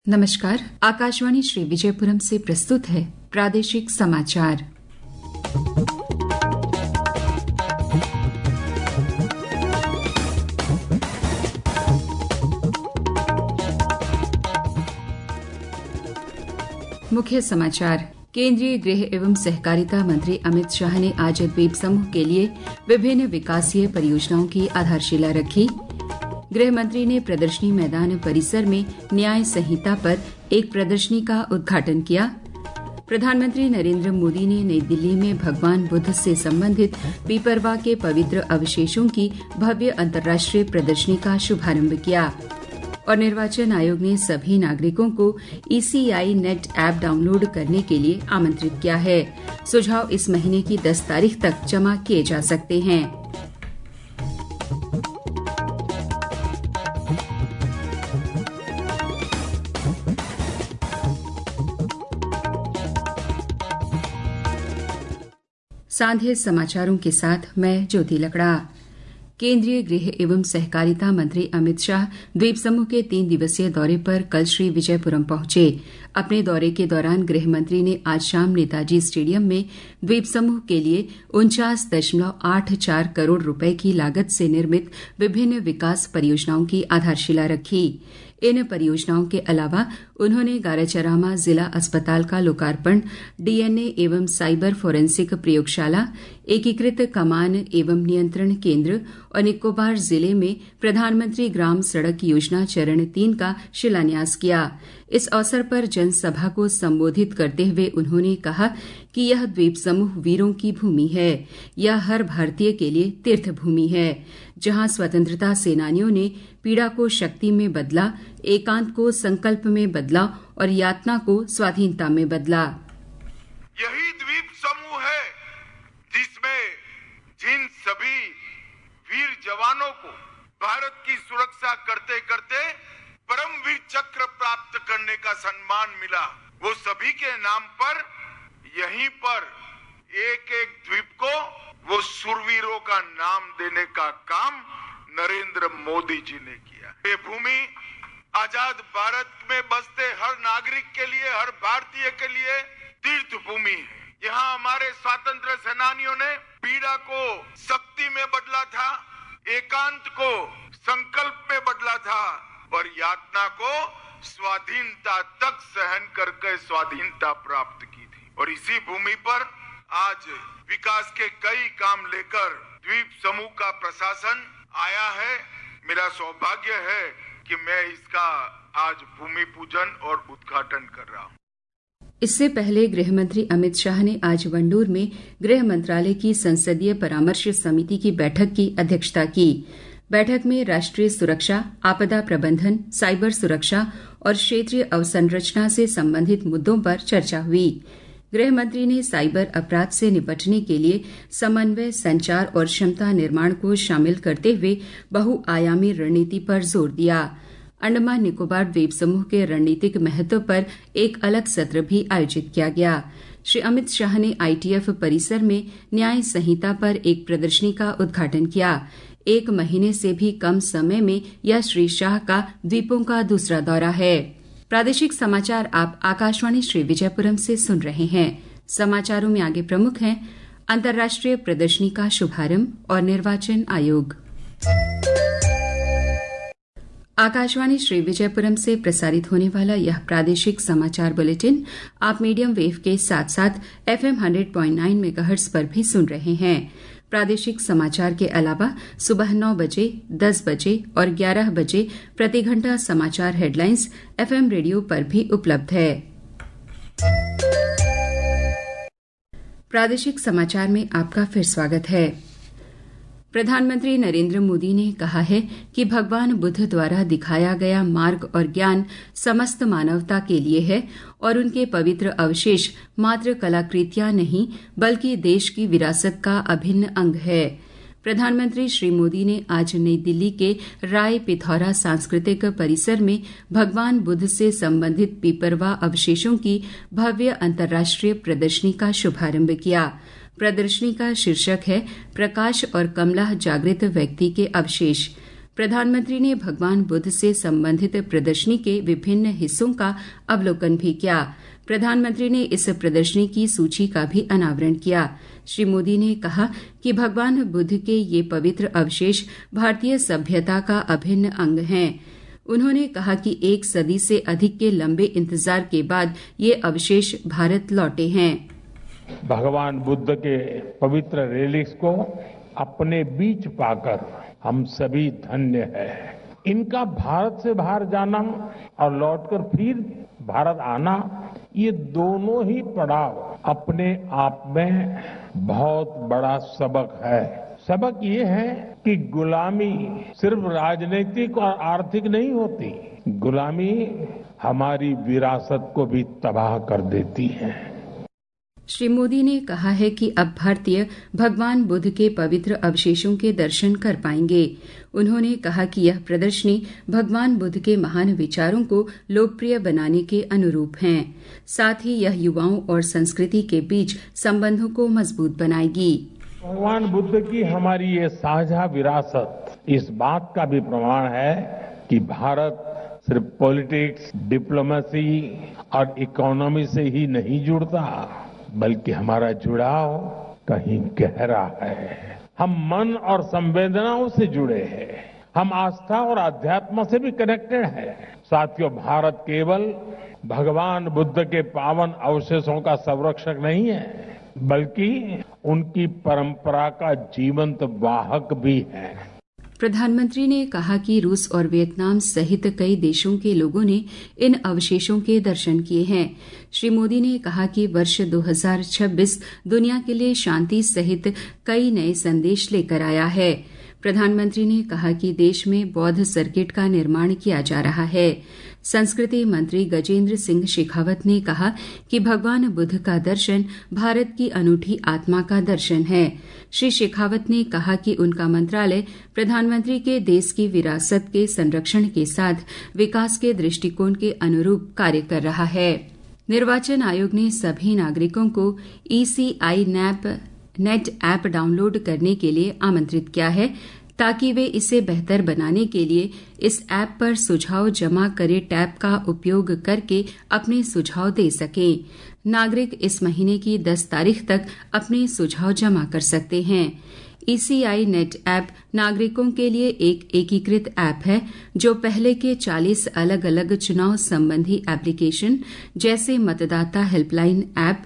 नमस्कार। आकाशवाणी श्री विजयपुरम से प्रस्तुत है प्रादेशिक समाचार। मुख्य समाचार। केंद्रीय गृह एवं सहकारिता मंत्री अमित शाह ने आज द्वीप समूह के लिए विभिन्न विकासीय परियोजनाओं की आधारशिला रखी। गृह मंत्री ने प्रदर्शनी मैदान परिसर में न्याय संहिता पर एक प्रदर्शनी का उद्घाटन किया। प्रधानमंत्री नरेंद्र मोदी ने नई दिल्ली में भगवान बुद्ध से संबंधित पीपरवा के पवित्र अवशेषों की भव्य अंतर्राष्ट्रीय प्रदर्शनी का शुभारंभ किया। और निर्वाचन आयोग ने सभी नागरिकों को ECI नेट ऐप डाउनलोड करने के लिए आमंत्रित किया है। सुझाव इस महीने की 10 तारीख तक जमा किए जा सकते हैं। सांध्य समाचारों के साथ मैं ज्योति लकड़ा। केंद्रीय गृह एवं सहकारिता मंत्री अमित शाह द्वीप समूह के 3 दिवसीय दौरे पर कल श्री विजयपुरम पहुंचे। अपने दौरे के दौरान गृह मंत्री ने आज शाम नेताजी स्टेडियम में द्वीप समूह के लिए 49.84 करोड़ रुपए की लागत से निर्मित विभिन्न विकास परियोजनाओं की आधारशिला रखी। इन परियोजनाओं के अलावा उन्होंने गाराचरामा जिला अस्पताल का लोकार्पण, DNA एवं साइबर फोरेंसिक प्रयोगशाला, एकीकृत कमान एवं नियंत्रण केंद्र और निकोबार जिले में प्रधानमंत्री ग्राम सड़क योजना चरण 3 का शिलान्यास किया। इस अवसर पर जनसभा को संबोधित करते हुए उन्होंने कहा कि यह द्वीप समूह वीरों की भूमि है। यह हर भारतीय के लिए तीर्थ भूमि है, जहां स्वतंत्रता सेनानियों ने पीड़ा को शक्ति में बदला, एकांत को संकल्प में बदला और यातना को स्वाधीनता में बदला। यही द्वीप समूह है जिसमें जिन सभी वीर जवानों को भारत की सुरक्षा करते करते परमवीर चक्र प्राप्त करने का सम्मान मिला, वो सभी के नाम पर यहीं पर एक एक द्वीप को वो शूरवीरों का नाम देने का काम नरेंद्र मोदी जी ने किया। ये भूमि आजाद भारत में बसते हर नागरिक के लिए, हर भारतीय के लिए तीर्थ भूमि है। यहाँ हमारे स्वतंत्र सेनानियों ने पीड़ा को शक्ति में बदला था, एकांत को संकल्प में बदला था और यातना को स्वाधीनता तक सहन करके स्वाधीनता प्राप्त की थी। और इसी भूमि पर आज विकास के कई काम लेकर द्वीप समूह का प्रशासन आया है। मेरा सौभाग्य है कि मैं इसका आज भूमि पूजन और उद्घाटन कर रहा हूँ। इससे पहले गृह मंत्री अमित शाह ने आज वंडूर में गृह मंत्रालय की संसदीय परामर्श समिति की बैठक की अध्यक्षता की। बैठक में राष्ट्रीय सुरक्षा, आपदा प्रबंधन, साइबर सुरक्षा और क्षेत्रीय अवसंरचना से संबंधित मुद्दों पर चर्चा हुई। गृह मंत्री ने साइबर अपराध से निपटने के लिए समन्वय, संचार और क्षमता निर्माण को शामिल करते हुए बहुआयामी रणनीति पर जोर दिया। अंडमान निकोबार द्वीप समूह के रणनीतिक महत्व पर एक अलग सत्र भी आयोजित किया गया। श्री अमित शाह ने ITF परिसर में न्याय संहिता पर एक प्रदर्शनी का उद्घाटन किया। 1 महीने से भी कम समय में यह श्री शाह का द्वीपों का दूसरा दौरा है। प्रादेशिक समाचार आप आकाशवाणी श्री विजयपुरम से सुन रहे हैं। समाचारों में आगे प्रमुख हैं अंतर्राष्ट्रीय प्रदर्शनी का शुभारंभ और निर्वाचन आयोग। आकाशवाणी श्री विजयपुरम से प्रसारित होने वाला यह प्रादेशिक समाचार बुलेटिन आप मीडियम वेव के साथ साथ FM 100.9 मेगाहर्ट्ज पर भी सुन रहे हैं। प्रादेशिक समाचार के अलावा सुबह 9 बजे, 10 बजे और 11 बजे प्रति घंटा समाचार हेडलाइंस FM रेडियो पर भी उपलब्ध है। प्रादेशिक समाचार में आपका फिर स्वागत है। प्रधानमंत्री नरेंद्र मोदी ने कहा है कि भगवान बुद्ध द्वारा दिखाया गया मार्ग और ज्ञान समस्त मानवता के लिए है और उनके पवित्र अवशेष मात्र कलाकृतियां नहीं बल्कि देश की विरासत का अभिन्न अंग है। प्रधानमंत्री श्री मोदी ने आज नई दिल्ली के राय पिथौरा सांस्कृतिक परिसर में भगवान बुद्ध से संबंधित पीपरवा अवशेषों की भव्य अंतर्राष्ट्रीय प्रदर्शनी का शुभारंभ किया। प्रदर्शनी का शीर्षक है प्रकाश और कमला जागृत व्यक्ति के अवशेष। प्रधानमंत्री ने भगवान बुद्ध से संबंधित प्रदर्शनी के विभिन्न हिस्सों का अवलोकन भी किया। प्रधानमंत्री ने इस प्रदर्शनी की सूची का भी अनावरण किया। श्री मोदी ने कहा कि भगवान बुद्ध के ये पवित्र अवशेष भारतीय सभ्यता का अभिन्न अंग हैं। उन्होंने कहा कि 1 सदी से अधिक के लंबे इंतजार के बाद ये अवशेष भारत लौटे हैं। भगवान बुद्ध के पवित्र रेलिक्स को अपने बीच पाकर हम सभी धन्य हैं। इनका भारत से बाहर जाना और लौटकर फिर भारत आना, ये दोनों ही पड़ाव अपने आप में बहुत बड़ा सबक है। सबक ये है कि गुलामी सिर्फ राजनीतिक और आर्थिक नहीं होती, गुलामी हमारी विरासत को भी तबाह कर देती है। श्री मोदी ने कहा है कि अब भारतीय भगवान बुद्ध के पवित्र अवशेषों के दर्शन कर पाएंगे। उन्होंने कहा कि यह प्रदर्शनी भगवान बुद्ध के महान विचारों को लोकप्रिय बनाने के अनुरूप है। साथ ही यह युवाओं और संस्कृति के बीच संबंधों को मजबूत बनाएगी। भगवान बुद्ध की हमारी ये साझा विरासत इस बात का भी प्रमाण है कि भारत सिर्फ पॉलिटिक्स, डिप्लोमेसी और इकोनॉमी से ही नहीं जुड़ता, बल्कि हमारा जुड़ाव कहीं गहरा है। हम मन और संवेदनाओं से जुड़े हैं, हम आस्था और अध्यात्म से भी कनेक्टेड हैं। साथियों, भारत केवल भगवान बुद्ध के पावन अवशेषों का संरक्षक नहीं है, बल्कि उनकी परंपरा का जीवंत वाहक भी है। प्रधानमंत्री ने कहा कि रूस और वियतनाम सहित कई देशों के लोगों ने इन अवशेषों के दर्शन किए हैं। श्री मोदी ने कहा कि वर्ष 2026 दुनिया के लिए शांति सहित कई नए संदेश लेकर आया है। प्रधानमंत्री ने कहा कि देश में बौद्ध सर्किट का निर्माण किया जा रहा है। संस्कृति मंत्री गजेंद्र सिंह शेखावत ने कहा कि भगवान बुद्ध का दर्शन भारत की अनूठी आत्मा का दर्शन है। श्री शेखावत ने कहा कि उनका मंत्रालय प्रधानमंत्री के देश की विरासत के संरक्षण के साथ विकास के दृष्टिकोण के अनुरूप कार्य कर रहा है। निर्वाचन आयोग ने सभी नागरिकों को ECI नेट ऐप डाउनलोड करने के लिए आमंत्रित किया है, ताकि वे इसे बेहतर बनाने के लिए इस ऐप पर सुझाव जमा करे टैब का उपयोग करके अपने सुझाव दे सकें। नागरिक इस महीने की 10 तारीख तक अपने सुझाव जमा कर सकते हैं। ECI नेट ऐप नागरिकों के लिए एक एकीकृत ऐप है, जो पहले के 40 अलग अलग चुनाव संबंधी एप्लीकेशन जैसे मतदाता हेल्पलाइन ऐप,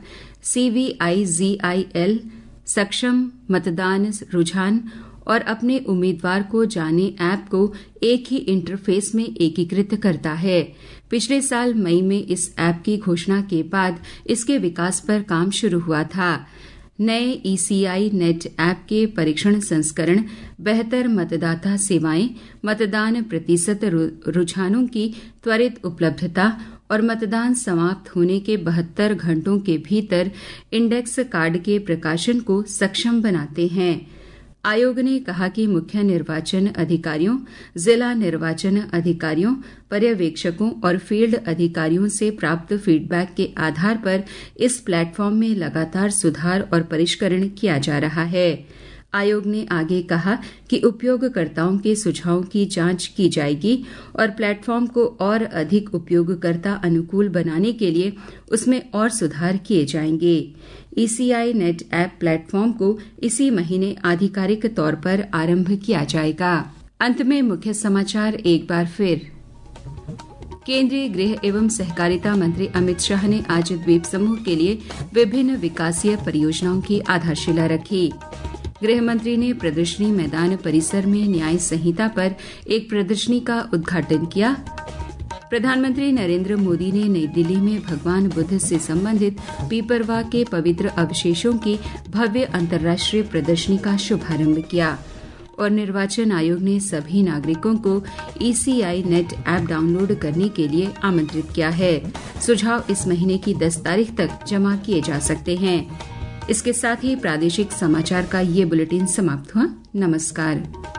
CVIZIL, सक्षम मतदान रुझान और अपने उम्मीदवार को जाने ऐप को एक ही इंटरफेस में एकीकृत करता है। पिछले साल मई में इस ऐप की घोषणा के बाद इसके विकास पर काम शुरू हुआ था। नए ECI नेट ऐप के परीक्षण संस्करण बेहतर मतदाता सेवाएं, मतदान प्रतिशत रुझानों की त्वरित उपलब्धता और मतदान समाप्त होने के 72 घंटों के भीतर इंडेक्स कार्ड के प्रकाशन को सक्षम बनाते हैं। आयोग ने कहा कि मुख्य निर्वाचन अधिकारियों, जिला निर्वाचन अधिकारियों, पर्यवेक्षकों और फील्ड अधिकारियों से प्राप्त फीडबैक के आधार पर इस प्लेटफॉर्म में लगातार सुधार और परिष्करण किया जा रहा है। आयोग ने आगे कहा कि उपयोगकर्ताओं के सुझावों की जांच की जाएगी और प्लेटफॉर्म को और अधिक उपयोगकर्ता अनुकूल बनाने के लिए उसमें और सुधार किए जाएंगे। ECI नेट ऐप प्लेटफॉर्म को इसी महीने आधिकारिक तौर पर आरंभ किया जाएगा। अंत में मुख्य समाचार एक बार फिर। केंद्रीय गृह एवं सहकारिता मंत्री अमित शाह ने आज द्वीप समूह के लिए विभिन्न विकासीय परियोजनाओं की आधारशिला रखी। गृह मंत्री ने प्रदर्शनी मैदान परिसर में न्याय संहिता पर एक प्रदर्शनी का उद्घाटन किया। प्रधानमंत्री नरेंद्र मोदी ने नई दिल्ली में भगवान बुद्ध से संबंधित पीपरवा के पवित्र अवशेषों की भव्य अंतर्राष्ट्रीय प्रदर्शनी का शुभारंभ किया। और निर्वाचन आयोग ने सभी नागरिकों को ECI नेट ऐप डाउनलोड करने के लिए आमंत्रित किया है। सुझाव इस महीने की 10 तारीख तक जमा किए जा सकते हैं। इसके साथ ही प्रादेशिक समाचार का ये बुलेटिन समाप्त हुआ। नमस्कार।